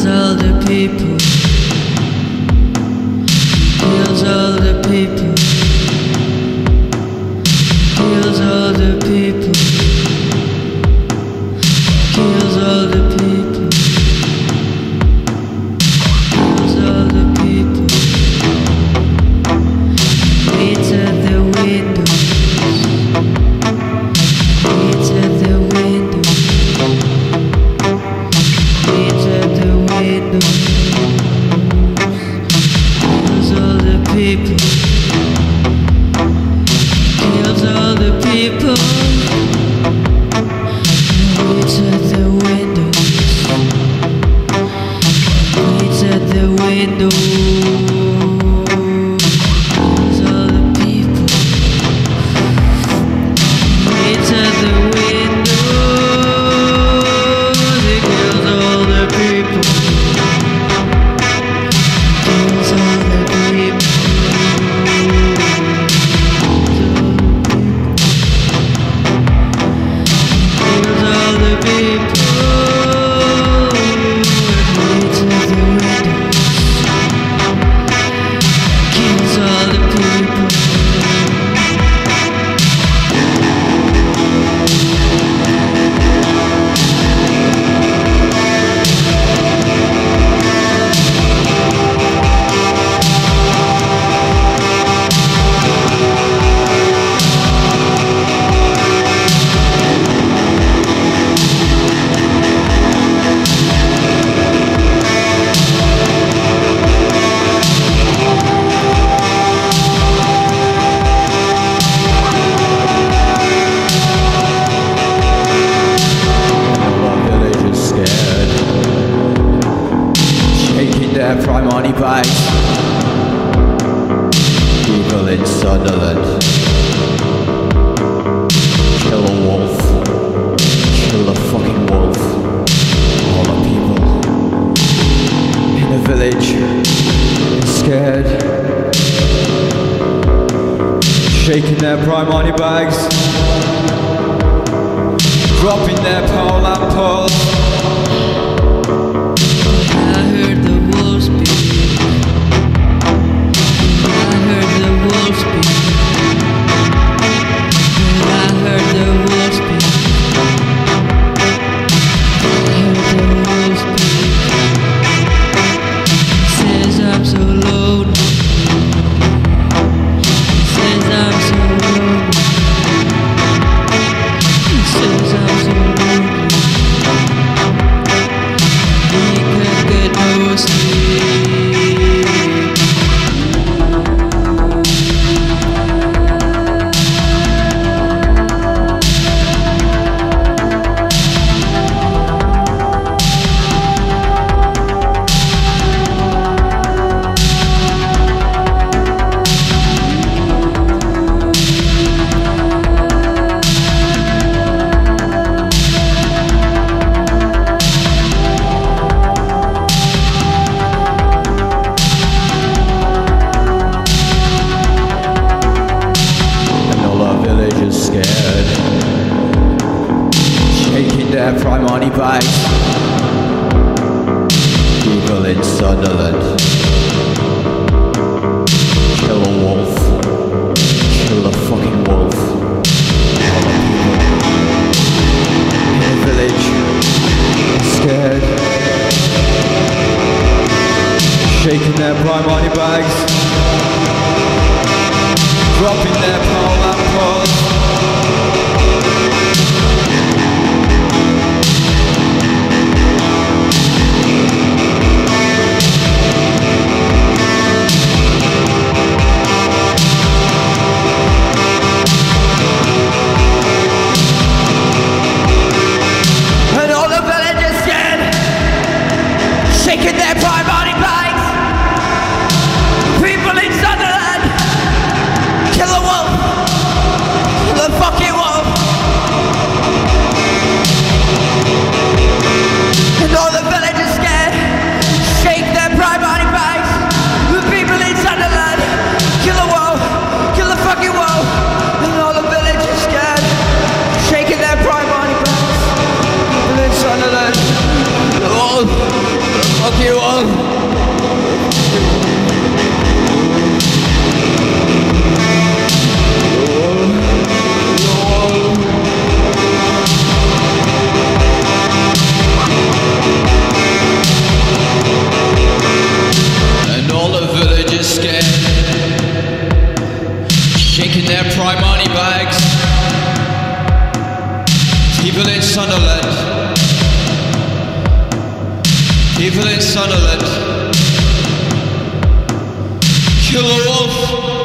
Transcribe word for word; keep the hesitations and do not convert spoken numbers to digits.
all the people, kills all the people, kills all the people, kills all the people, kills all the people, waits at the windows, waits at the windows, waits at the windows, kills all the people, kills all the people, waits at the windows, waits at the windows, kills all the people, waits at the windows, it kills all the people, kills all the people. Prime money bags, people in Sunderland, kill a wolf, kill a fucking wolf, all the people in a village, scared, shaking their prime money bags, dropping their pole and pearls. Scared, shaking their prime money bags, people in Sunderland, kill a wolf, kill a fucking wolf, all the people in a village, scared, shaking their prime money bags, dropping their pole and pearls. And all the villagers scared, shaking their prime money bags, people in Sunderland, kill a wolf. Sunderland. People in Sunderland. Kill a wolf.